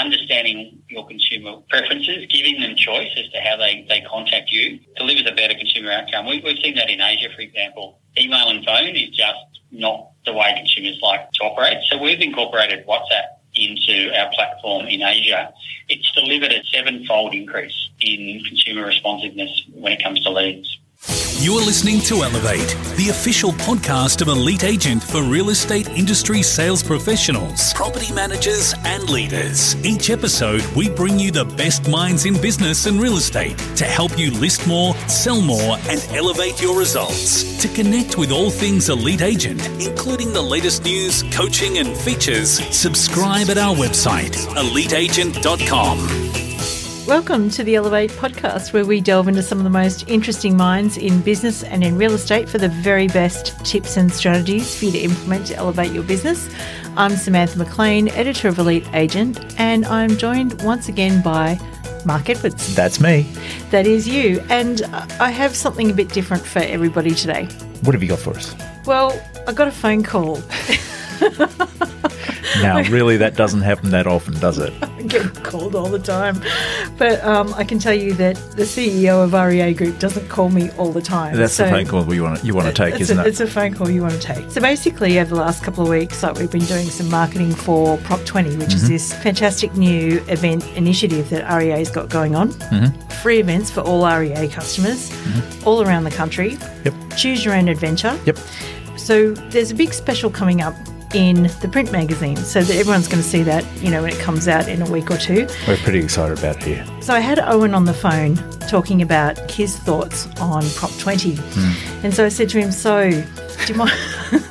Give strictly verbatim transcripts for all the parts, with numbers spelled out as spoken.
understanding your consumer preferences, giving them choice as to how they, they contact you, delivers a better consumer outcome. We, we've seen that in Asia, for example. Email and phone is just not the way consumers like to operate. So we've incorporated WhatsApp into our platform in Asia. It's delivered a seven-fold increase in consumer responsiveness when it comes to leads. You are listening to Elevate, the official podcast of Elite Agent for real estate industry sales professionals, property managers and leaders. Each episode, we bring you the best minds in business and real estate to help you list more, sell more and elevate your results. To connect with all things Elite Agent, including the latest news, coaching and features, subscribe at our website, elite agent dot com. Welcome to the Elevate podcast, where we delve into some of the most interesting minds in business and in real estate for the very best tips and strategies for you to implement to elevate your business. I'm Samantha McLean, editor of Elite Agent, and I'm joined once again by Mark Edwards. That's me. That is you. And I have something a bit different for everybody today. What have you got for us? Well, I got a phone call. Now, really, that doesn't happen that often, does it? I get called all the time. But um, I can tell you that the C E O of R E A Group doesn't call me all the time. That's so the phone call you want to, you want to take, isn't a, it? It's a phone call you want to take. So basically, over the last couple of weeks, like we've been doing some marketing for Prop twenty, which mm-hmm. is this fantastic new event initiative that R E A's got going on. Mm-hmm. Free events for all R E A customers mm-hmm. all around the country. Yep. Choose your own adventure. Yep. So there's a big special coming up in the print magazine, so that everyone's going to see that, you know, when it comes out in a week or two. We're pretty excited about it here. So I had Owen on the phone talking about his thoughts on Prop twenty. Mm. And so I said to him, so do you mind,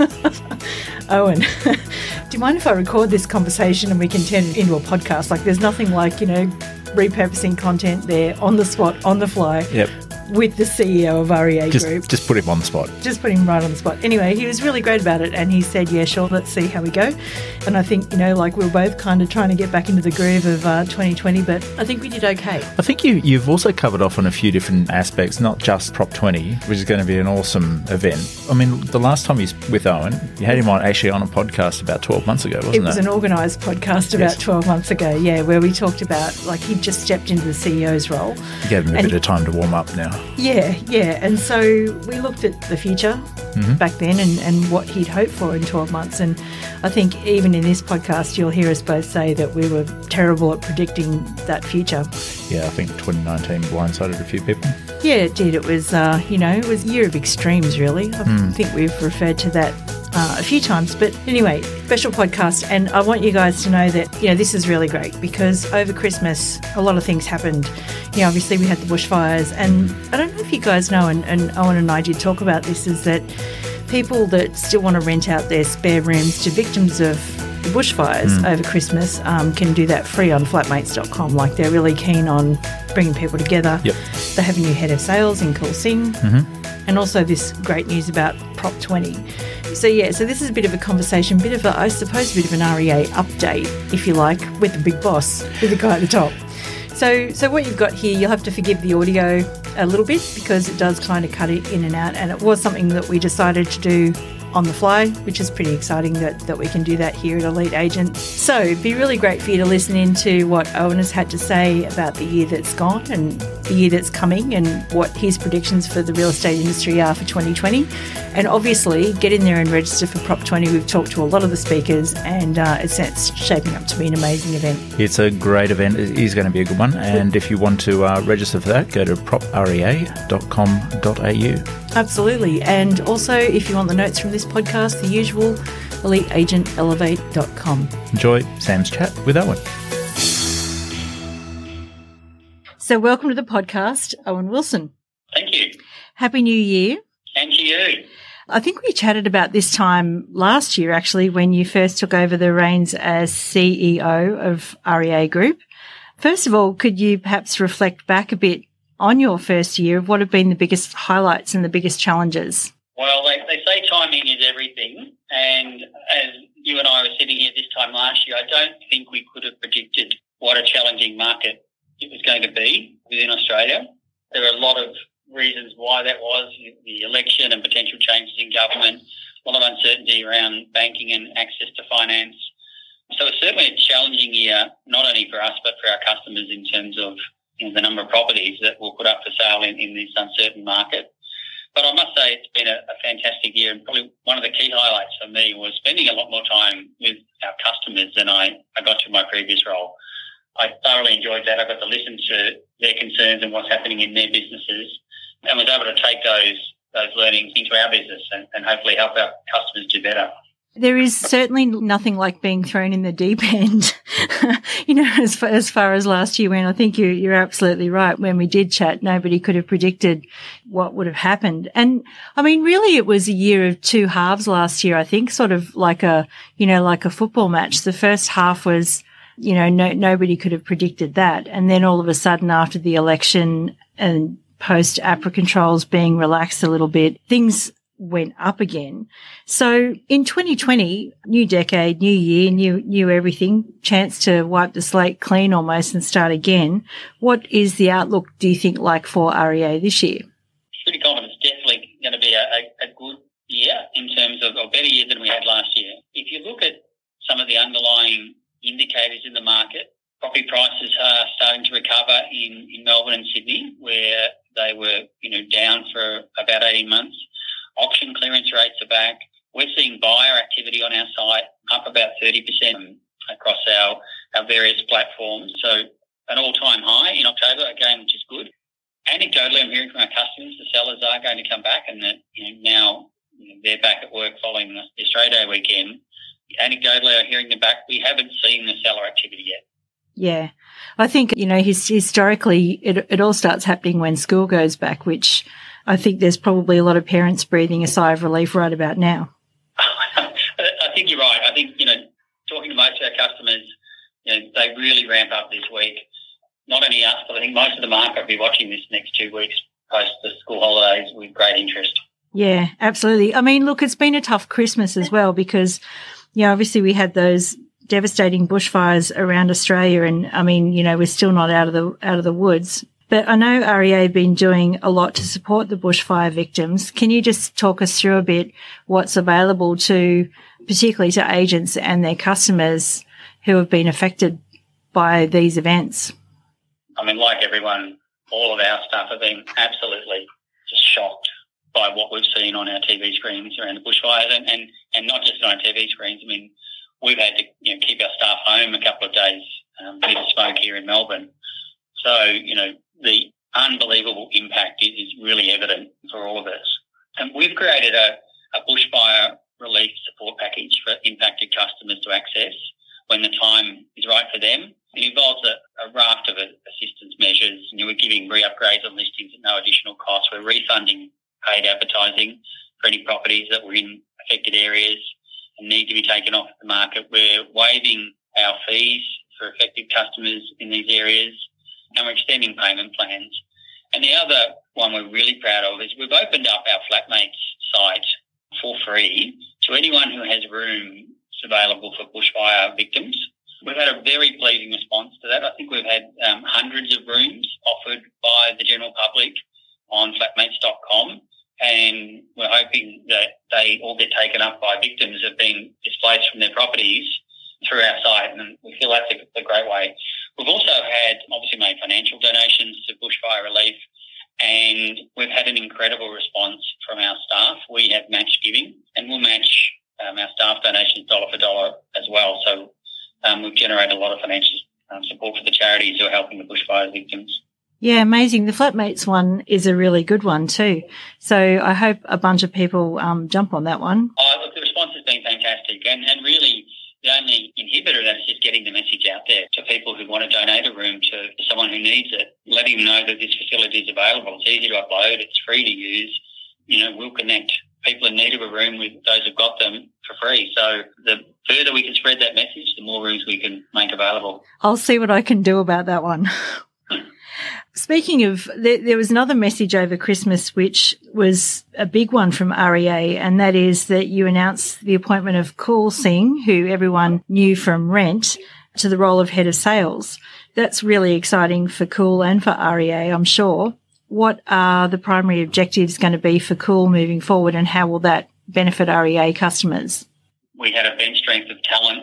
Owen, do you mind if I record this conversation and we can turn it into a podcast? Like, there's nothing like, you know, repurposing content there on the spot, on the fly. Yep. With the C E O of R E A just, Group. Just put him on the spot. Just put him right on the spot. Anyway, he was really great about it, and he said, yeah, sure, let's see how we go. And I think, you know, like we we're both kind of trying to get back into the groove of uh, twenty twenty, but I think we did okay. I think you, you've also covered off on a few different aspects, not just Prop twenty, which is going to be an awesome event. I mean, the last time you with Owen, you had him on actually on a podcast about twelve months ago, wasn't it? It was an organised podcast about yes. twelve months ago, yeah, where we talked about, like, he just stepped into the C E O's role. You gave him a and, bit of time to warm up now. Yeah, yeah. Yeah, and so we looked at the future mm-hmm. back then and, and what he'd hoped for in twelve months. And I think even in this podcast, you'll hear us both say that we were terrible at predicting that future. Yeah, I think twenty nineteen blindsided a few people. Yeah, it did. It was, uh, you know, it was a year of extremes, really. I mm. think we've referred to that uh, a few times. But anyway, special podcast. And I want you guys to know that, you know, this is really great because over Christmas, a lot of things happened. You know, obviously we had the bushfires. And I don't know if you guys know, and, and Owen and I did talk about this, is that people that still want to rent out their spare rooms to victims of the bushfires mm. over Christmas um, can do that free on flatmates dot com. Like, they're really keen on bringing people together. Yep. They have a new head of sales in Cool Singh, mm-hmm. and also this great news about Prop twenty. So yeah, so this is a bit of a conversation, bit of a, I suppose, a bit of an R E A update, if you like, with the big boss, with the guy at the top. So, so what you've got here, you'll have to forgive the audio a little bit because it does kind of cut it in and out, and it was something that we decided to do on the fly, which is pretty exciting that, that we can do that here at Elite Agent. So it'd be really great for you to listen into what Owen has had to say about the year that's gone and the year that's coming and what his predictions for the real estate industry are for twenty twenty. And obviously, get in there and register for Prop twenty. We've talked to a lot of the speakers, and uh, it's, it's shaping up to be an amazing event. It's a great event. It is going to be a good one. And if you want to uh, register for that, go to prop rea dot com dot a u. Absolutely. And also, if you want the notes from this podcast, the usual, elite agent elevate dot com. Enjoy Sam's chat with Owen. So welcome to the podcast, Owen Wilson. Thank you. Happy New Year. And to you. I think we chatted about this time last year, actually, when you first took over the reins as C E O of R E A Group. First of all, could you perhaps reflect back a bit on your first year of what have been the biggest highlights and the biggest challenges? Well, they, they say timing is everything, and as you and I were sitting here this time last year, I don't think we could have predicted what a challenging market it was going to be within Australia. There are a lot of reasons why that was, the election and potential changes in government, a lot of uncertainty around banking and access to finance, So it's certainly a challenging year, not only for us but for our customers in terms of you know, the number of properties that we'll put up for sale in, in this uncertain market. But I must say it's been a, a fantastic year, and probably one of the key highlights for me was spending a lot more time with our customers than I, I got to in my previous role. I thoroughly enjoyed that. I got to listen to their concerns and what's happening in their businesses, and was able to take those those learnings into our business and, and hopefully help our customers do better. There is certainly nothing like being thrown in the deep end, you know, as far, as far as last year went. I think you, you're absolutely right. When we did chat, nobody could have predicted what would have happened. And I mean, really, it was a year of two halves last year, I think, sort of like a, you know, like a football match. The first half was, you know, no, nobody could have predicted that. And then all of a sudden after the election and post APRA controls being relaxed a little bit, things went up again. So in twenty twenty, new decade, new year, new new everything, chance to wipe the slate clean almost and start again. What is the outlook, do you think, like for R E A this year? Pretty confident it's definitely going to be a, a, a good year in terms of a better year than we had last year. If you look at some of the underlying indicators in the market, property prices are starting to recover in, in Melbourne and Sydney, where they were, you know, down for about eighteen months. Auction clearance rates are back. We're seeing buyer activity on our site up about thirty percent across our, our various platforms. So an all-time high in October, again, which is good. Anecdotally, I'm hearing from our customers the sellers are going to come back, and that you know, now you know, they're back at work following the Australia Day weekend. Anecdotally, I'm hearing them back. We haven't seen the seller activity yet. Yeah. I think, you know, his, historically, it, it all starts happening when school goes back, which I think there's probably a lot of parents breathing a sigh of relief right about now. I think you're right. I think, you know, talking to most of our customers, you know, they really ramp up this week. Not only us, but I think most of the market will be watching this next two weeks post the school holidays with great interest. Yeah, absolutely. I mean, look, it's been a tough Christmas as well because, you know, obviously we had those devastating bushfires around Australia, and I mean, you know, we're still not out of the out of the woods. But I know R E A have been doing a lot to support the bushfire victims. Can you just talk us through a bit what's available to, particularly to agents and their customers who have been affected by these events? I mean, like everyone, all of our staff have been absolutely just shocked by what we've seen on our T V screens around the bushfires, and, and, and not just on our T V screens. I mean, we've had to you know, keep our staff home a couple of days um, due to smoke here in Melbourne. So, you know, the unbelievable impact is really evident for all of us. And we've created a, a bushfire relief support package for impacted customers to access when the time is right for them. It involves a, a raft of assistance measures. You know, we're giving re-upgrades on listings at no additional cost. We're refunding paid advertising for any properties that were in affected areas and need to be taken off the market. We're waiving our fees for affected customers in these areas, and we're extending payment plans. And the other one we're really proud of is we've opened up our Flatmates site for free to anyone who has rooms available for bushfire victims. We've had a very pleasing response to that. I think we've had um, hundreds of rooms offered by the general public on flatmates dot com, and we're hoping that they all get taken up by victims of being displaced from their properties through our site, and we feel that's a, a great way. We've also had, obviously, made financial donations to bushfire relief, and we've had an incredible response from our staff. We have match giving, and we'll match um, our staff donations dollar for dollar as well. So um, we've generated a lot of financial um, support for the charities who are helping the bushfire victims. Yeah, amazing. The Flatmates one is a really good one too. So I hope a bunch of people um, jump on that one. Oh, look, the response has been fantastic, and, and really the only inhibitor of that is just getting the message out there to people who want to donate a room to, to someone who needs it, letting them know that this facility is available. It's easy to upload. It's free to use. You know, we'll connect people in need of a room with those who've got them for free. So the further we can spread that message, the more rooms we can make available. I'll see what I can do about that one. Speaking of, there, there was another message over Christmas which was a big one from R E A, and that is that you announced the appointment of Kool Singh, who everyone knew from Rent, to the role of Head of Sales. That's really exciting for Kool and for R E A, I'm sure. What are the primary objectives going to be for Kool moving forward, and how will that benefit R E A customers? We had a bench strength of talent that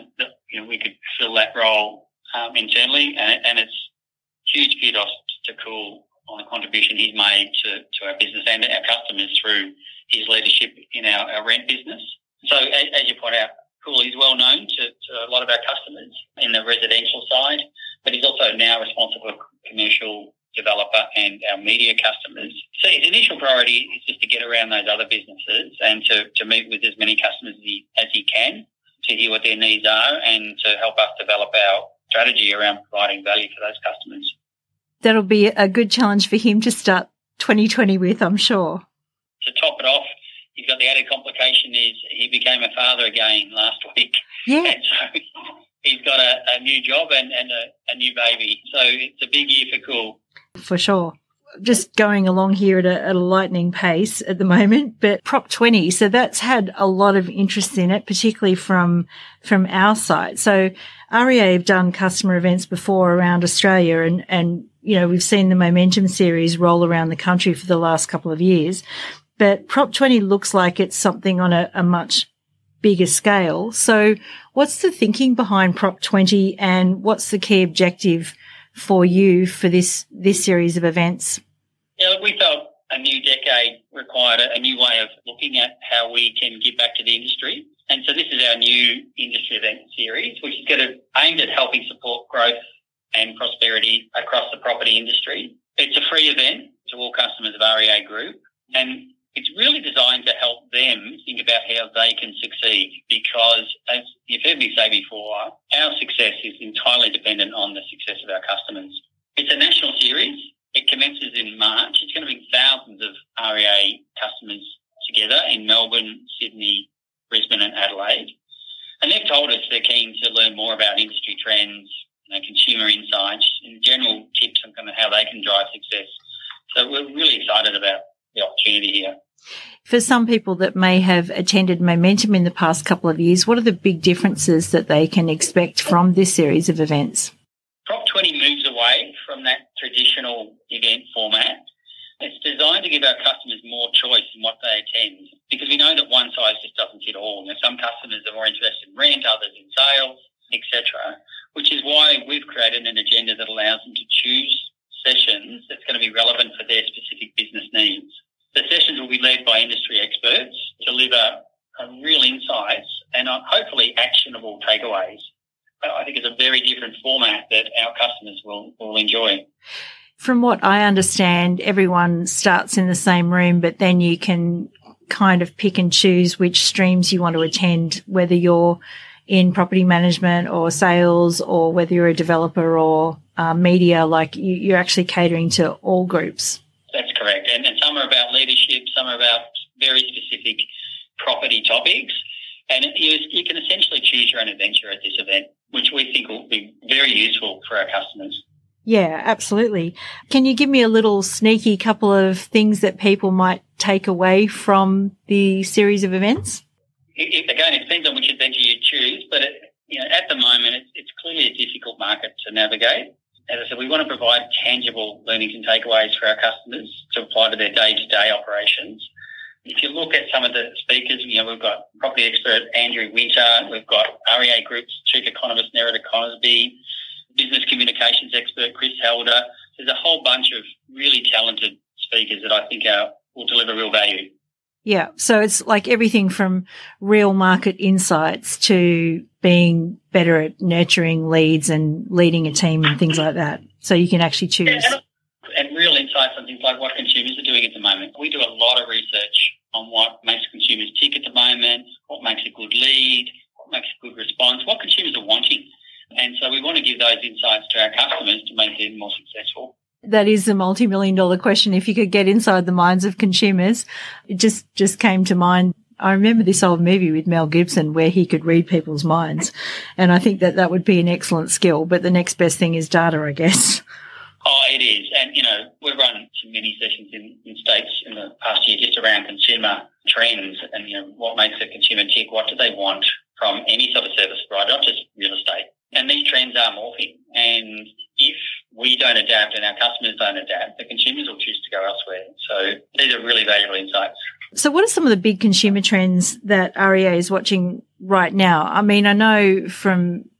you know, we could fill that role um, internally, and, and it's huge kudos to Cool on the contribution he's made to, to our business and our customers through his leadership in our, our rent business. So as, as you point out, Cool is well known to, to a lot of our customers in the residential side, but he's also now responsible for commercial developer and our media customers. So his initial priority is just to get around those other businesses and to, to meet with as many customers as he, as he can, to hear what their needs are and to help us develop our strategy around providing value for those customers. That'll be a good challenge for him to start twenty twenty with, I'm sure. To top it off, he's got the added complication is he became a father again last week. Yeah. And so he's got a, a new job and, and a, a new baby. So it's a big year for Cool. For sure. Just going along here at a, at a lightning pace at the moment, but Prop twenty, so that's had a lot of interest in it, particularly from from our side. So R E A have done customer events before around Australia, and, and you know, we've seen the Momentum series roll around the country for the last couple of years. But Prop twenty looks like it's something on a, a much bigger scale. So what's the thinking behind Prop twenty, and what's the key objective for you for this, this series of events? Yeah, we felt a new decade required a, a new way of looking at how we can give back to the industry. And so this is our new industry event series, which is going to aimed at helping support growth and prosperity across the property industry. It's a free event to all customers of R E A Group, and it's really designed to help them think about how they can succeed, because, as you've heard me say before, our success is entirely dependent on the success of our customers. It's a national series. It commences in March. It's going to bring thousands of R E A customers together in Melbourne, Sydney, Brisbane and Adelaide. And they've told us they're keen to learn more about industry trends, you know, consumer insights and general tips on kind of how they can drive success. So we're really excited about the opportunity here. For some people that may have attended Momentum in the past couple of years, what are the big differences that they can expect from this series of events? Prop twenty moves away from that traditional event format. It's designed to give our customers more choice in what they attend, because we know that one size just doesn't fit all. Now, some customers are more interested in rent, others in sales, et cetera, which is why we've created an agenda that allows them to choose sessions that's going to be relevant for their specific business needs. The sessions will be led by industry experts, deliver real insights and hopefully actionable takeaways. I think it's a very different format that our customers will, will enjoy. From what I understand, everyone starts in the same room, but then you can kind of pick and choose which streams you want to attend, whether you're in property management or sales, or whether you're a developer or uh, media. Like you, you're actually catering to all groups. That's correct. And, and some are about leadership, some are about very specific property topics. And you, you can essentially choose your own adventure at this event, which we think will be very useful for our customers. Yeah, absolutely. Can you give me a little sneaky couple of things that people might take away from the series of events? It, it, again, it depends on which adventure you choose, but it, you know, at the moment, it's, it's clearly a difficult market to navigate. As I said, we want to provide tangible learnings and takeaways for our customers to apply to their day-to-day operations. If you look at some of the speakers, you know, we've got property expert Andrew Winter, we've got R E A Group's Chief Economist Nerida Cosby, business communications expert Chris Helder. There's a whole bunch of really talented speakers that I think are, will deliver real value. Yeah, so it's like everything from real market insights to being better at nurturing leads and leading a team and things like that. So you can actually choose. And, and real insights on things like what consumers are doing at the moment. We do a lot of research on what makes consumers tick at the moment, what makes a good lead, what makes a good response, what consumers are wanting. And so we want to give those insights to our customers to make them more successful. That is the multi-million dollar question. If you could get inside the minds of consumers, it just, just came to mind. I remember this old movie with Mel Gibson where he could read people's minds. And I think that that would be an excellent skill. But the next best thing is data, I guess. Oh, it is. And, you know, we've run some mini sessions in, in states in the past year just around consumer trends and, you know, what makes a consumer tick, what do they want from any sort of service provider, not just real estate. And these trends are morphing. And if we don't adapt and our customers don't adapt, the consumers will choose to go elsewhere. So these are really valuable insights. So what are some of the big consumer trends that R E A is watching right now? I mean, I know from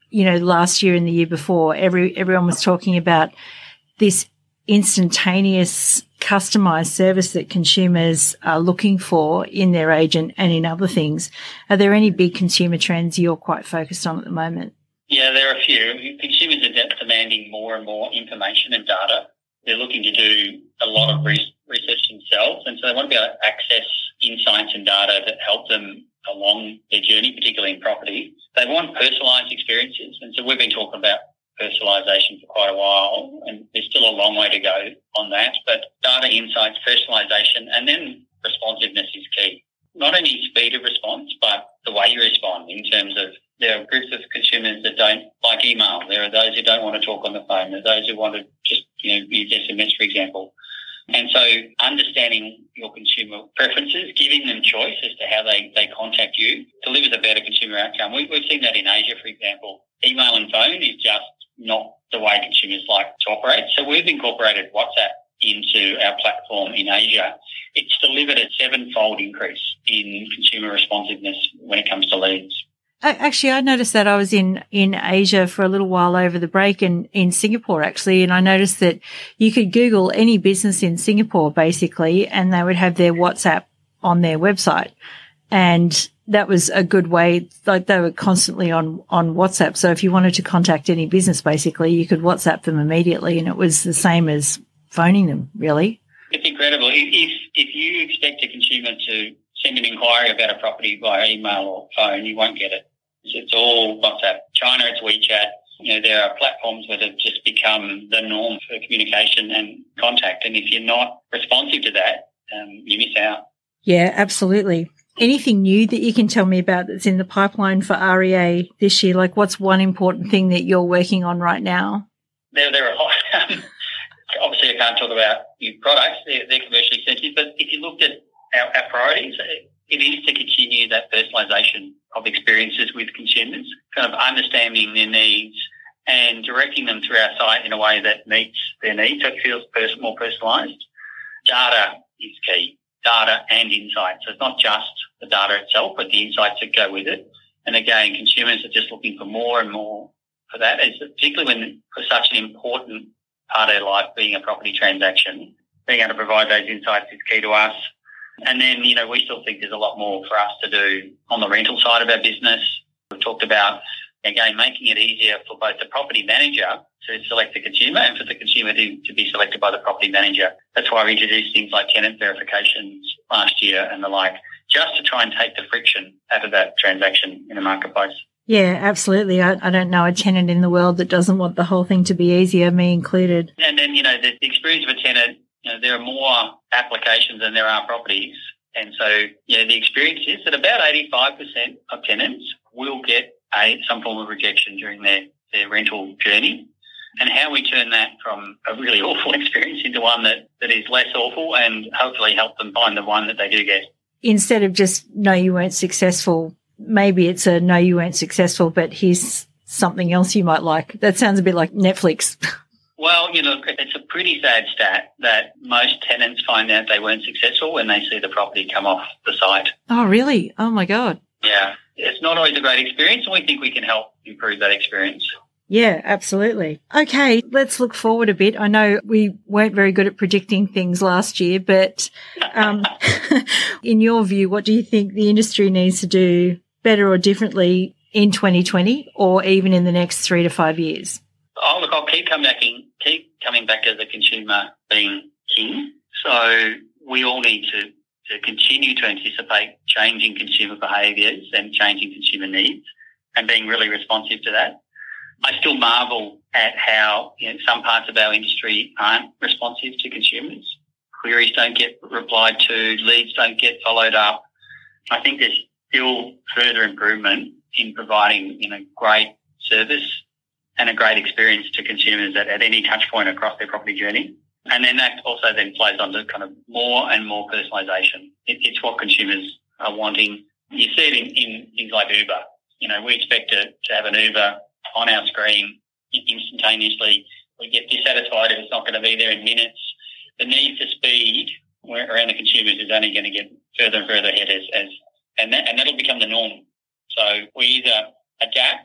you know, last year and the year before, every everyone was talking about this instantaneous customized service that consumers are looking for in their agent and in other things. Are there any big consumer trends you're quite focused on at the moment? Yeah, there are a few. Consumers are de- demanding more and more information and data. They're looking to do a lot of re- research themselves, and so they want to be able to access insights and data that help them along their journey, particularly in property. They want personalised experiences, and so we've been talking about personalisation for quite a while, and there's still a long way to go on that. But data insights, personalisation, and then responsiveness is key. Not only speed of response, but the way you respond in terms of there are groups of consumers that don't like email. There are those who don't want to talk on the phone. There are those who want to just, you know, use S M S, for example. And so understanding your consumer preferences, giving them choice as to how they, they contact you, delivers a better consumer outcome. We, we've seen that in Asia, for example. Email and phone is just not the way consumers like to operate. So we've incorporated WhatsApp into our platform in Asia. It's delivered a seven-fold increase in consumer responsiveness when it comes to leads. Actually, I noticed that I was in, in Asia for a little while over the break and in Singapore, actually, and I noticed that you could Google any business in Singapore, basically, and they would have their WhatsApp on their website. And that was a good way, like they were constantly on, on WhatsApp. So if you wanted to contact any business, basically, you could WhatsApp them immediately, and it was the same as phoning them, really. It's incredible. If, if you expect a consumer to send an inquiry about a property via email or phone, you won't get it. It's all WhatsApp. China, it's WeChat. You know, there are platforms that have just become the norm for communication and contact. And if you're not responsive to that, um, you miss out. Yeah, absolutely. Anything new that you can tell me about that's in the pipeline for R E A this year? Like, what's one important thing that you're working on right now? There, there are a lot. Obviously, I can't talk about new products. They're, they're commercially sensitive. But if you looked at our, our priorities, it is to continue that personalisation of experiences with consumers, kind of understanding their needs and directing them through our site in a way that meets their needs, so it feels pers- more personalised. Data is key, data and insights. So it's not just the data itself, but the insights that go with it. And again, consumers are just looking for more and more for that, as particularly when for such an important part of their life being a property transaction. Being able to provide those insights is key to us. And then, you know, we still think there's a lot more for us to do on the rental side of our business. We've talked about, again, making it easier for both the property manager to select the consumer and for the consumer to, to be selected by the property manager. That's why we introduced things like tenant verifications last year and the like, just to try and take the friction out of that transaction in the marketplace. Yeah, absolutely. I, I don't know a tenant in the world that doesn't want the whole thing to be easier, me included. And then, you know, the, the experience of a tenant, you know, there are more applications than there are properties. And so, you know, the experience is that about eighty-five percent of tenants will get a some form of rejection during their, their rental journey. And how we turn that from a really awful experience into one that, that is less awful and hopefully help them find the one that they do get. Instead of just, no, you weren't successful, maybe it's a, no, you weren't successful, but here's something else you might like. That sounds a bit like Netflix. Well, you know, it's a pretty sad stat that most tenants find out they weren't successful when they see the property come off the site. Oh, really? Oh, my God. Yeah. It's not always a great experience, and we think we can help improve that experience. Yeah, absolutely. Okay, let's look forward a bit. I know we weren't very good at predicting things last year, but um, in your view, what do you think the industry needs to do better or differently in twenty twenty or even in the next three to five years? Oh, look, I'll keep coming back, in, keep coming back to the consumer being king. So we all need to, to continue to anticipate changing consumer behaviours and changing consumer needs and being really responsive to that. I still marvel at how, you know, some parts of our industry aren't responsive to consumers. Queries don't get replied to, leads don't get followed up. I think there's still further improvement in providing, you know, great service and a great experience to consumers at, at any touch point across their property journey. And then that also then flows on to kind of more and more personalisation. It, it's what consumers are wanting. You see it in, in things like Uber. You know, we expect to, to have an Uber on our screen instantaneously. We get dissatisfied if it's not going to be there in minutes. The need for speed around the consumers is only going to get further and further ahead as, as and, that, and that'll become the norm. So we either adapt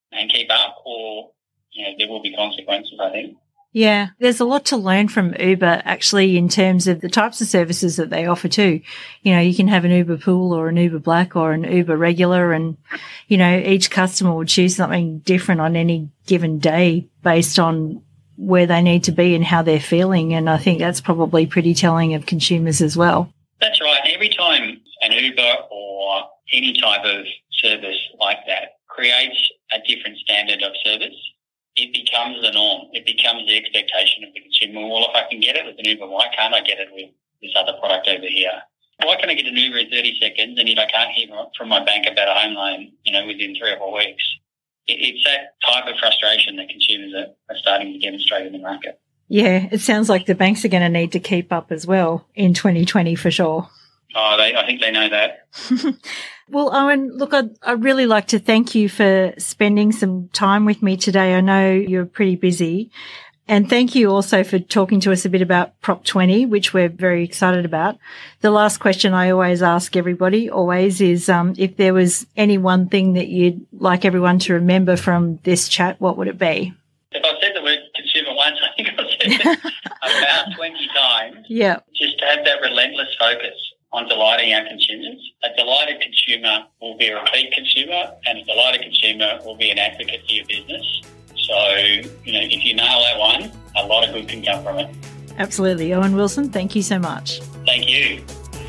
and keep up, or you know, there will be consequences, I think. Yeah, there's a lot to learn from Uber actually in terms of the types of services that they offer too. You know, you can have an Uber Pool or an Uber Black or an Uber Regular, and, you know, each customer will choose something different on any given day based on where they need to be and how they're feeling. And I think that's probably pretty telling of consumers as well. That's right. Every time an Uber or any type of service like that creates a different standard of service, it becomes the norm. It becomes the expectation of the consumer. Well, if I can get it with an Uber, why can't I get it with this other product over here? Why can I get an Uber in thirty seconds and yet I can't hear from my bank about a home loan, you know, within three or four weeks? It, it's that type of frustration that consumers are, are starting to demonstrate in the market. Yeah, it sounds like the banks are going to need to keep up as well in twenty twenty for sure. Oh, they, I think they know that. Well, Owen, look, I'd, I'd really like to thank you for spending some time with me today. I know you're pretty busy. And thank you also for talking to us a bit about Prop twenty, which we're very excited about. The last question I always ask everybody always is um, if there was any one thing that you'd like everyone to remember from this chat, what would it be? If I've said the word consumer once, I think I've said it about twenty times. Yeah. Just to have that relentless focus on delighting our consumers. A delighted consumer will be a repeat consumer, and a delighted consumer will be an advocate for your business. So, you know, if you nail that one, a lot of good can come from it. Absolutely. Owen Wilson, thank you so much. Thank you.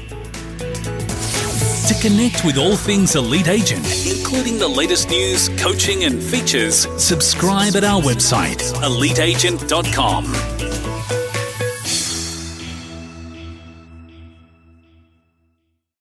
To connect with all things Elite Agent, including the latest news, coaching and features, subscribe at our website, elite agent dot com.